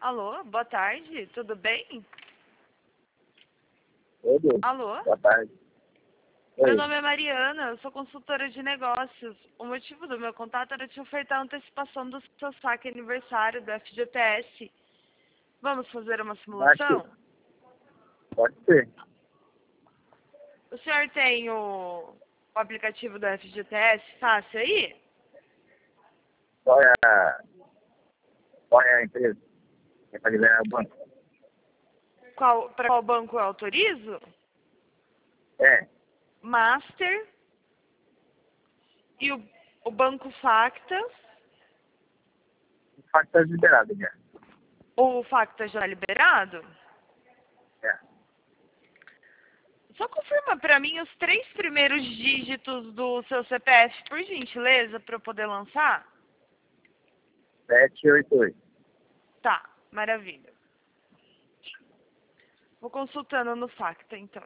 Alô, boa tarde, tudo bem? Tudo? Alô? Boa tarde. Meu Oi. nome é Mariana, eu sou consultora de negócios. O motivo do meu contato era te ofertar a antecipação do seu saque aniversário do FGTS. Vamos fazer uma Acho que simulação? pode ser. O senhor tem o aplicativo do FGTS fácil aí? Qual é a empresa? É para liberar o banco? Para qual banco eu autorizo? É. Master e o Banco Facta. O fato está liberado já. O Facta já é liberado? É. Só confirma pra mim os 3 primeiros dígitos do seu CPF, por gentileza, para eu poder lançar? 788. Tá, maravilha. Vou consultando no Facta, então.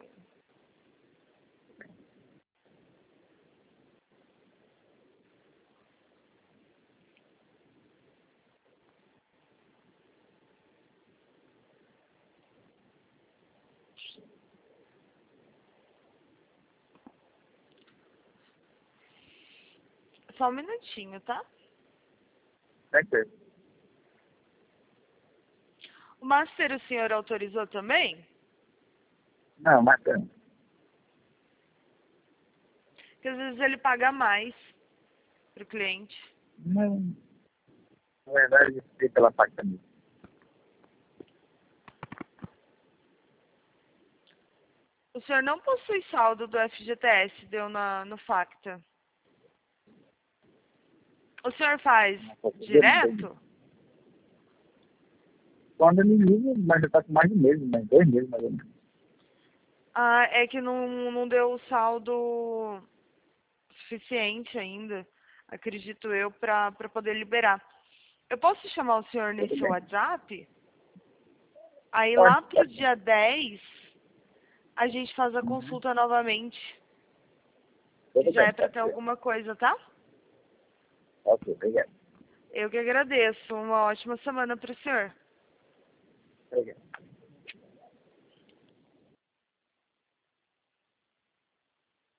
Só um minutinho, tá? Certeza. O Master o senhor autorizou também? Não, bacana. Porque às vezes ele paga mais pro cliente. Não. Na verdade, fiquei pela parte também. O senhor não possui saldo do FGTS, deu no Facta. O senhor faz Não posso dizer, não tem. direto? Quando eu me ligo, mas já está com mais de mês, mais 2 meses mais ou menos. Ah, é que não deu o saldo suficiente ainda, acredito eu, para poder liberar. Eu posso chamar o senhor Tudo nesse bem. WhatsApp? Aí Pode, lá pro pode. dia 10 a gente faz a Uhum. consulta novamente. Que Tudo já bem, é para pode ter ser. alguma coisa, tá? Ok, obrigado. Eu que agradeço. Uma ótima semana para o senhor. Obrigado.